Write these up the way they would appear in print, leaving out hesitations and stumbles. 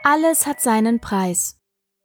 Alles hat seinen Preis.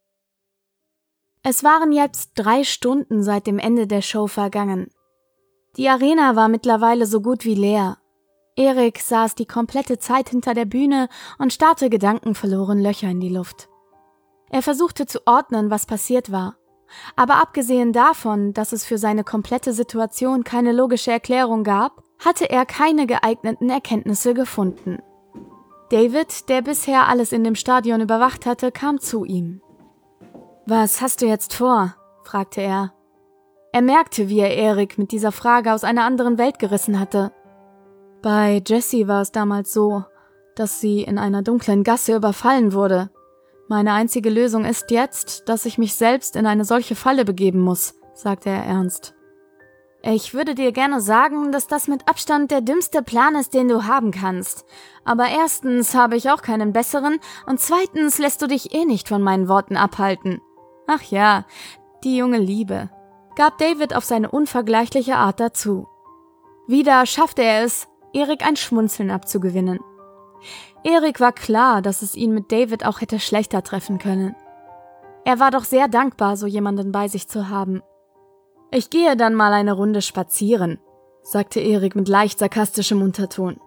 Es waren jetzt 3 Stunden seit dem Ende der Show vergangen. Die Arena war mittlerweile so gut wie leer. Erik saß die komplette Zeit hinter der Bühne und starrte gedankenverloren Löcher in die Luft. Er versuchte zu ordnen, was passiert war. Aber abgesehen davon, dass es für seine komplette Situation keine logische Erklärung gab, hatte er keine geeigneten Erkenntnisse gefunden. David, der bisher alles in dem Stadion überwacht hatte, kam zu ihm. »Was hast du jetzt vor?« fragte er. Er merkte, wie er Erik mit dieser Frage aus einer anderen Welt gerissen hatte. Bei Jessie war es damals so, dass sie in einer dunklen Gasse überfallen wurde. Meine einzige Lösung ist jetzt, dass ich mich selbst in eine solche Falle begeben muss, sagte er ernst. Ich würde dir gerne sagen, dass das mit Abstand der dümmste Plan ist, den du haben kannst. Aber erstens habe ich auch keinen besseren und zweitens lässt du dich nicht von meinen Worten abhalten. Ach ja, die junge Liebe, gab David auf seine unvergleichliche Art dazu. Wieder schaffte er es, Erik ein Schmunzeln abzugewinnen. Erik war klar, dass es ihn mit David auch hätte schlechter treffen können. Er war doch sehr dankbar, so jemanden bei sich zu haben. »Ich gehe dann mal eine Runde spazieren«, sagte Erik mit leicht sarkastischem Unterton.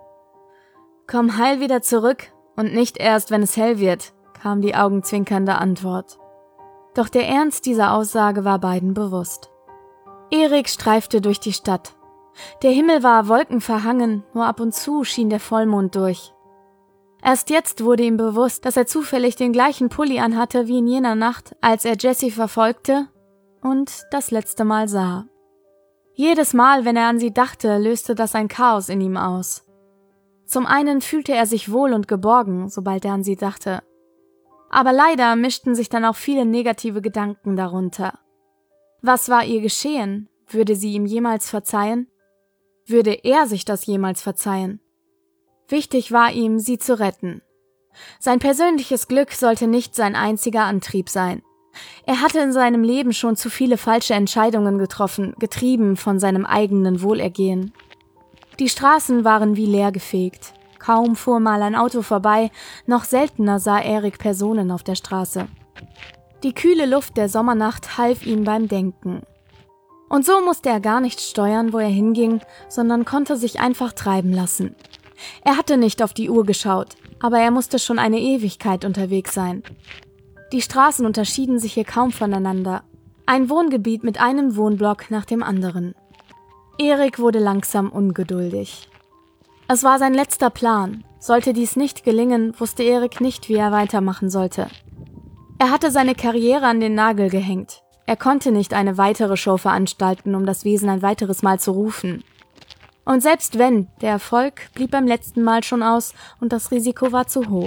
»Komm heil wieder zurück und nicht erst, wenn es hell wird«, kam die augenzwinkernde Antwort. Doch der Ernst dieser Aussage war beiden bewusst. Erik streifte durch die Stadt. Der Himmel war wolkenverhangen, nur ab und zu schien der Vollmond durch. Erst jetzt wurde ihm bewusst, dass er zufällig den gleichen Pulli anhatte wie in jener Nacht, als er Jessie verfolgte und das letzte Mal sah. Jedes Mal, wenn er an sie dachte, löste das ein Chaos in ihm aus. Zum einen fühlte er sich wohl und geborgen, sobald er an sie dachte. Aber leider mischten sich dann auch viele negative Gedanken darunter. Was war ihr geschehen? Würde sie ihm jemals verzeihen? Würde er sich das jemals verzeihen? Wichtig war ihm, sie zu retten. Sein persönliches Glück sollte nicht sein einziger Antrieb sein. Er hatte in seinem Leben schon zu viele falsche Entscheidungen getroffen, getrieben von seinem eigenen Wohlergehen. Die Straßen waren wie leergefegt. Kaum fuhr mal ein Auto vorbei, noch seltener sah Erik Personen auf der Straße. Die kühle Luft der Sommernacht half ihm beim Denken. Und so musste er gar nicht steuern, wo er hinging, sondern konnte sich einfach treiben lassen. Er hatte nicht auf die Uhr geschaut, aber er musste schon eine Ewigkeit unterwegs sein. Die Straßen unterschieden sich hier kaum voneinander. Ein Wohngebiet mit einem Wohnblock nach dem anderen. Erik wurde langsam ungeduldig. Es war sein letzter Plan. Sollte dies nicht gelingen, wusste Erik nicht, wie er weitermachen sollte. Er hatte seine Karriere an den Nagel gehängt. Er konnte nicht eine weitere Show veranstalten, um das Wesen ein weiteres Mal zu rufen. Und selbst wenn, der Erfolg blieb beim letzten Mal schon aus und das Risiko war zu hoch.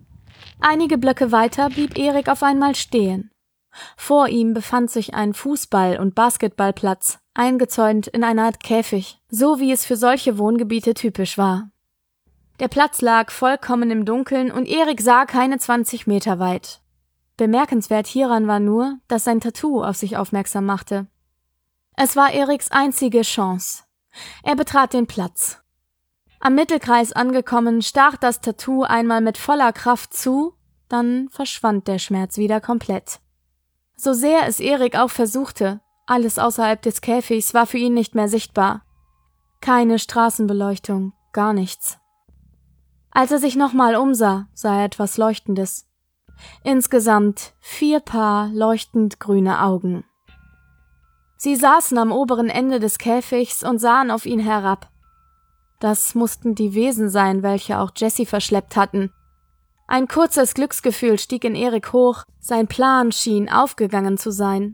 Einige Blöcke weiter blieb Erik auf einmal stehen. Vor ihm befand sich ein Fußball- und Basketballplatz, eingezäunt in einer Art Käfig, so wie es für solche Wohngebiete typisch war. Der Platz lag vollkommen im Dunkeln und Erik sah keine 20 Meter weit. Bemerkenswert hieran war nur, dass sein Tattoo auf sich aufmerksam machte. Es war Eriks einzige Chance. Er betrat den Platz. Am Mittelkreis angekommen, stach das Tattoo einmal mit voller Kraft zu, dann verschwand der Schmerz wieder komplett. So sehr es Erik auch versuchte, alles außerhalb des Käfigs war für ihn nicht mehr sichtbar. Keine Straßenbeleuchtung, gar nichts. Als er sich nochmal umsah, sah er etwas Leuchtendes. Insgesamt 4 Paar leuchtend grüne Augen. Sie saßen am oberen Ende des Käfigs und sahen auf ihn herab. Das mussten die Wesen sein, welche auch Jessie verschleppt hatten. Ein kurzes Glücksgefühl stieg in Erik hoch, sein Plan schien aufgegangen zu sein.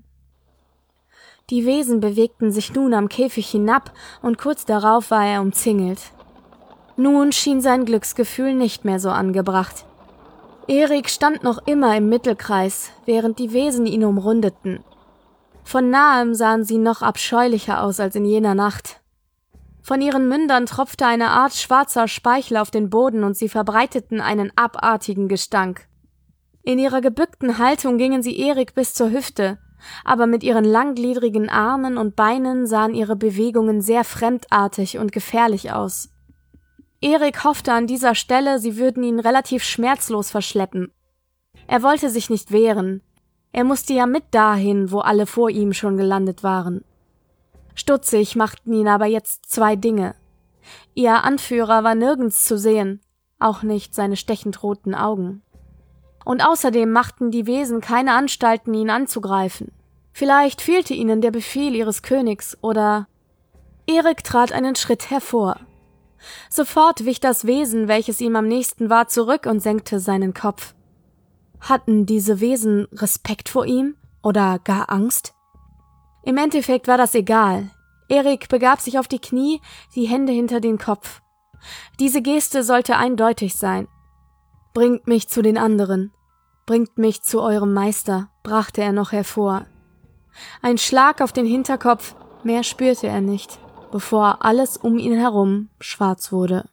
Die Wesen bewegten sich nun am Käfig hinab und kurz darauf war er umzingelt. Nun schien sein Glücksgefühl nicht mehr so angebracht. Erik stand noch immer im Mittelkreis, während die Wesen ihn umrundeten. Von nahem sahen sie noch abscheulicher aus als in jener Nacht. Von ihren Mündern tropfte eine Art schwarzer Speichel auf den Boden und sie verbreiteten einen abartigen Gestank. In ihrer gebückten Haltung gingen sie Erik bis zur Hüfte, aber mit ihren langgliedrigen Armen und Beinen sahen ihre Bewegungen sehr fremdartig und gefährlich aus. Erik hoffte an dieser Stelle, sie würden ihn relativ schmerzlos verschleppen. Er wollte sich nicht wehren. Er musste ja mit dahin, wo alle vor ihm schon gelandet waren. Stutzig machten ihn aber jetzt zwei Dinge. Ihr Anführer war nirgends zu sehen, auch nicht seine stechend roten Augen. Und außerdem machten die Wesen keine Anstalten, ihn anzugreifen. Vielleicht fehlte ihnen der Befehl ihres Königs oder... Erik trat einen Schritt hervor. Sofort wich das Wesen, welches ihm am nächsten war, zurück und senkte seinen Kopf. Hatten diese Wesen Respekt vor ihm oder gar Angst? Im Endeffekt war das egal. Erik begab sich auf die Knie, die Hände hinter den Kopf. Diese Geste sollte eindeutig sein. »Bringt mich zu den anderen. Bringt mich zu eurem Meister«, brachte er noch hervor. Ein Schlag auf den Hinterkopf, mehr spürte er nicht, bevor alles um ihn herum schwarz wurde.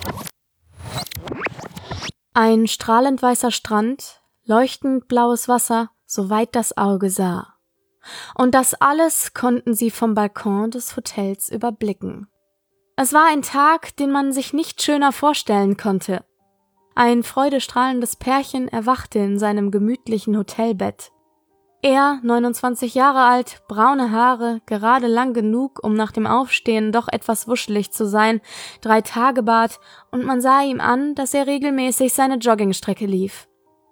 Ein strahlend weißer Strand, leuchtend blaues Wasser, soweit das Auge sah. Und das alles konnten sie vom Balkon des Hotels überblicken. Es war ein Tag, den man sich nicht schöner vorstellen konnte. Ein freudestrahlendes Pärchen erwachte in seinem gemütlichen Hotelbett. Er, 29 Jahre alt, braune Haare, gerade lang genug, um nach dem Aufstehen doch etwas wuschelig zu sein, 3-Tage-Bart, und man sah ihm an, dass er regelmäßig seine Joggingstrecke lief.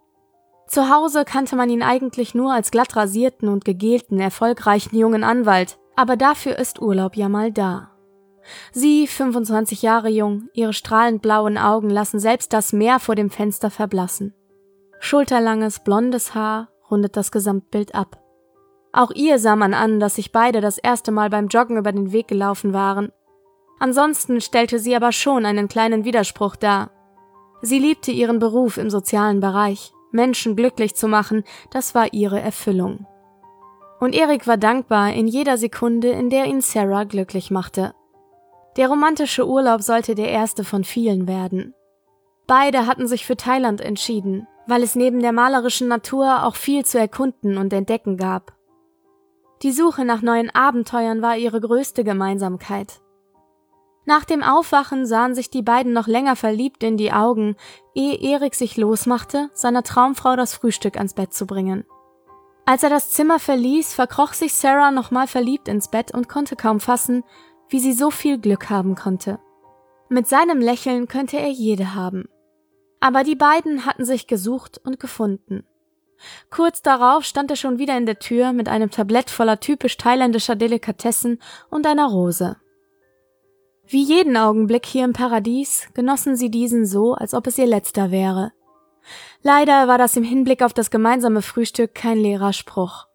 Zu Hause kannte man ihn eigentlich nur als glatt rasierten und gegelten, erfolgreichen jungen Anwalt, aber dafür ist Urlaub ja mal da. Sie, 25 Jahre jung, ihre strahlend blauen Augen lassen selbst das Meer vor dem Fenster verblassen. Schulterlanges, blondes Haar rundet das Gesamtbild ab. Auch ihr sah man an, dass sich beide das erste Mal beim Joggen über den Weg gelaufen waren. Ansonsten stellte sie aber schon einen kleinen Widerspruch dar. Sie liebte ihren Beruf im sozialen Bereich. Menschen glücklich zu machen, das war ihre Erfüllung. Und Erik war dankbar in jeder Sekunde, in der ihn Sarah glücklich machte. Der romantische Urlaub sollte der erste von vielen werden. Beide hatten sich für Thailand entschieden, weil es neben der malerischen Natur auch viel zu erkunden und entdecken gab. Die Suche nach neuen Abenteuern war ihre größte Gemeinsamkeit. Nach dem Aufwachen sahen sich die beiden noch länger verliebt in die Augen, ehe Erik sich losmachte, seiner Traumfrau das Frühstück ans Bett zu bringen. Als er das Zimmer verließ, verkroch sich Sarah nochmal verliebt ins Bett und konnte kaum fassen, wie sie so viel Glück haben konnte. Mit seinem Lächeln könnte er jede haben. Aber die beiden hatten sich gesucht und gefunden. Kurz darauf stand er schon wieder in der Tür mit einem Tablett voller typisch thailändischer Delikatessen und einer Rose. Wie jeden Augenblick hier im Paradies genossen sie diesen so, als ob es ihr letzter wäre. Leider war das im Hinblick auf das gemeinsame Frühstück kein leerer Spruch.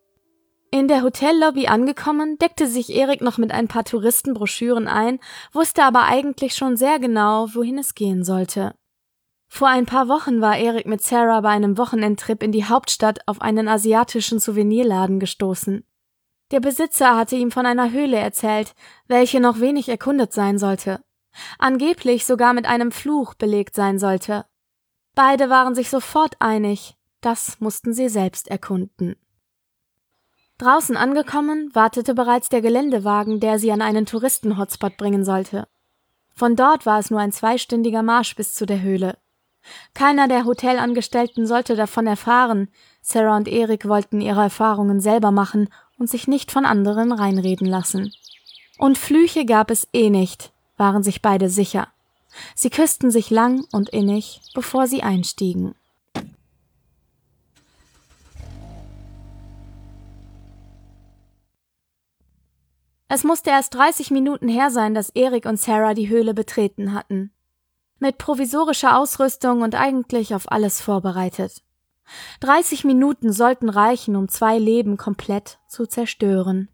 In der Hotellobby angekommen, deckte sich Erik noch mit ein paar Touristenbroschüren ein, wusste aber eigentlich schon sehr genau, wohin es gehen sollte. Vor ein paar Wochen war Erik mit Sarah bei einem Wochenendtrip in die Hauptstadt auf einen asiatischen Souvenirladen gestoßen. Der Besitzer hatte ihm von einer Höhle erzählt, welche noch wenig erkundet sein sollte, angeblich sogar mit einem Fluch belegt sein sollte. Beide waren sich sofort einig, das mussten sie selbst erkunden. Draußen angekommen, wartete bereits der Geländewagen, der sie an einen Touristen-Hotspot bringen sollte. Von dort war es nur ein 2-stündiger Marsch bis zu der Höhle. Keiner der Hotelangestellten sollte davon erfahren. Sarah und Erik wollten ihre Erfahrungen selber machen und sich nicht von anderen reinreden lassen. Und Flüche gab es eh nicht, waren sich beide sicher. Sie küssten sich lang und innig, bevor sie einstiegen. Es musste erst 30 Minuten her sein, dass Erik und Sarah die Höhle betreten hatten. Mit provisorischer Ausrüstung und eigentlich auf alles vorbereitet. 30 Minuten sollten reichen, um 2 Leben komplett zu zerstören.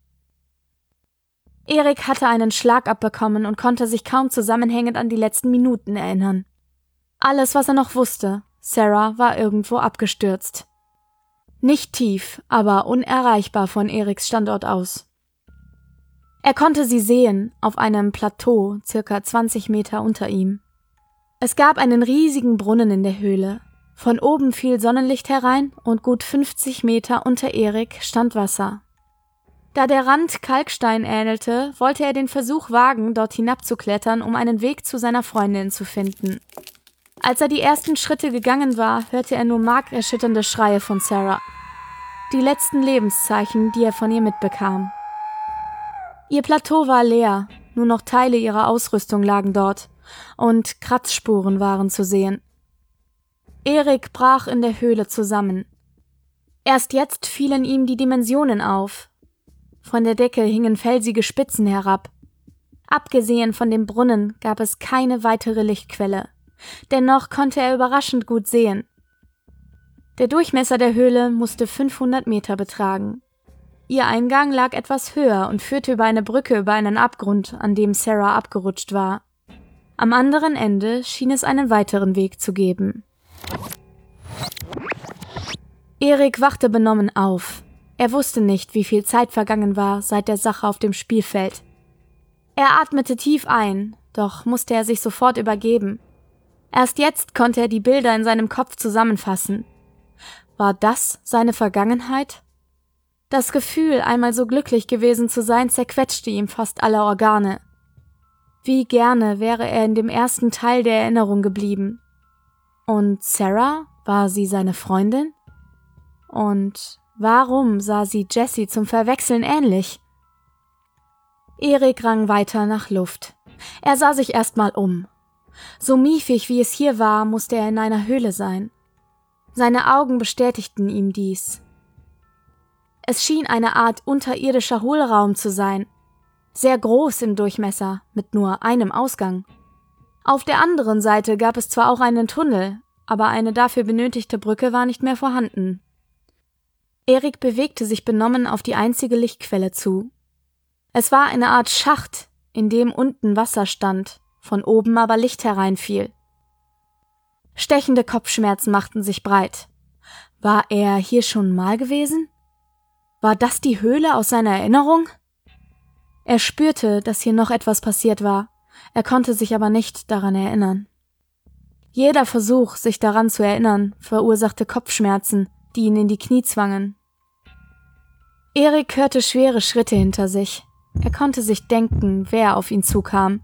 Erik hatte einen Schlag abbekommen und konnte sich kaum zusammenhängend an die letzten Minuten erinnern. Alles, was er noch wusste, Sarah war irgendwo abgestürzt. Nicht tief, aber unerreichbar von Eriks Standort aus. Er konnte sie sehen, auf einem Plateau, circa 20 Meter unter ihm. Es gab einen riesigen Brunnen in der Höhle. Von oben fiel Sonnenlicht herein und gut 50 Meter unter Erik stand Wasser. Da der Rand Kalkstein ähnelte, wollte er den Versuch wagen, dort hinabzuklettern, um einen Weg zu seiner Freundin zu finden. Als er die ersten Schritte gegangen war, hörte er nur markerschütternde Schreie von Sarah. Die letzten Lebenszeichen, die er von ihr mitbekam. Ihr Plateau war leer, nur noch Teile ihrer Ausrüstung lagen dort, und Kratzspuren waren zu sehen. Erik brach in der Höhle zusammen. Erst jetzt fielen ihm die Dimensionen auf. Von der Decke hingen felsige Spitzen herab. Abgesehen von dem Brunnen gab es keine weitere Lichtquelle. Dennoch konnte er überraschend gut sehen. Der Durchmesser der Höhle musste 500 Meter betragen. Ihr Eingang lag etwas höher und führte über eine Brücke über einen Abgrund, an dem Sarah abgerutscht war. Am anderen Ende schien es einen weiteren Weg zu geben. Erik wachte benommen auf. Er wusste nicht, wie viel Zeit vergangen war seit der Sache auf dem Spielfeld. Er atmete tief ein, doch musste er sich sofort übergeben. Erst jetzt konnte er die Bilder in seinem Kopf zusammenfassen. War das seine Vergangenheit? Das Gefühl, einmal so glücklich gewesen zu sein, zerquetschte ihm fast alle Organe. Wie gerne wäre er in dem ersten Teil der Erinnerung geblieben. Und Sarah, war sie seine Freundin? Und warum sah sie Jessie zum Verwechseln ähnlich? Erik rang weiter nach Luft. Er sah sich erstmal um. So miefig wie es hier war, musste er in einer Höhle sein. Seine Augen bestätigten ihm dies. Es schien eine Art unterirdischer Hohlraum zu sein, sehr groß im Durchmesser, mit nur einem Ausgang. Auf der anderen Seite gab es zwar auch einen Tunnel, aber eine dafür benötigte Brücke war nicht mehr vorhanden. Erik bewegte sich benommen auf die einzige Lichtquelle zu. Es war eine Art Schacht, in dem unten Wasser stand, von oben aber Licht hereinfiel. Stechende Kopfschmerzen machten sich breit. War er hier schon mal gewesen? War das die Höhle aus seiner Erinnerung? Er spürte, dass hier noch etwas passiert war, er konnte sich aber nicht daran erinnern. Jeder Versuch, sich daran zu erinnern, verursachte Kopfschmerzen, die ihn in die Knie zwangen. Erik hörte schwere Schritte hinter sich. Er konnte sich denken, wer auf ihn zukam.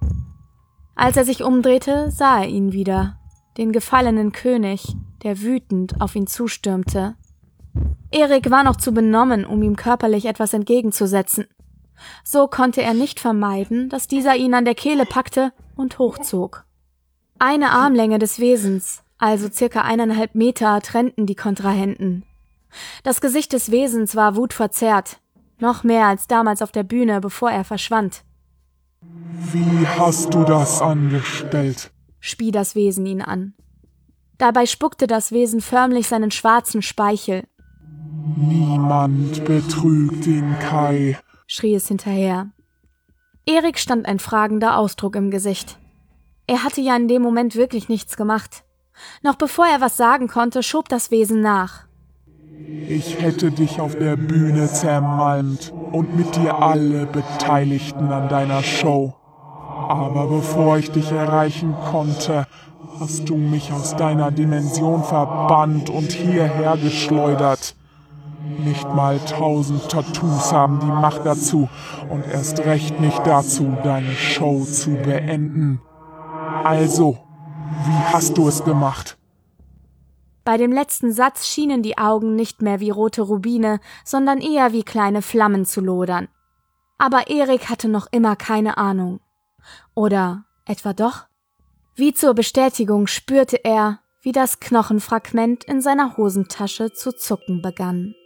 Als er sich umdrehte, sah er ihn wieder, den gefallenen König, der wütend auf ihn zustürmte. Erik war noch zu benommen, um ihm körperlich etwas entgegenzusetzen. So konnte er nicht vermeiden, dass dieser ihn an der Kehle packte und hochzog. Eine Armlänge des Wesens, also circa 1,5 Meter, trennten die Kontrahenten. Das Gesicht des Wesens war wutverzerrt, noch mehr als damals auf der Bühne, bevor er verschwand. »Wie hast du das angestellt?« spie das Wesen ihn an. Dabei spuckte das Wesen förmlich seinen schwarzen Speichel. »Niemand betrügt den Kai«, schrie es hinterher. Erik stand ein fragender Ausdruck im Gesicht. Er hatte ja in dem Moment wirklich nichts gemacht. Noch bevor er was sagen konnte, schob das Wesen nach. »Ich hätte dich auf der Bühne zermalmt und mit dir alle Beteiligten an deiner Show. Aber bevor ich dich erreichen konnte, hast du mich aus deiner Dimension verbannt und hierher geschleudert. Nicht mal 1000 Tattoos haben die Macht dazu und erst recht nicht dazu, deine Show zu beenden. Also, wie hast du es gemacht?« Bei dem letzten Satz schienen die Augen nicht mehr wie rote Rubine, sondern eher wie kleine Flammen zu lodern. Aber Erik hatte noch immer keine Ahnung. Oder etwa doch? Wie zur Bestätigung spürte er, wie das Knochenfragment in seiner Hosentasche zu zucken begann.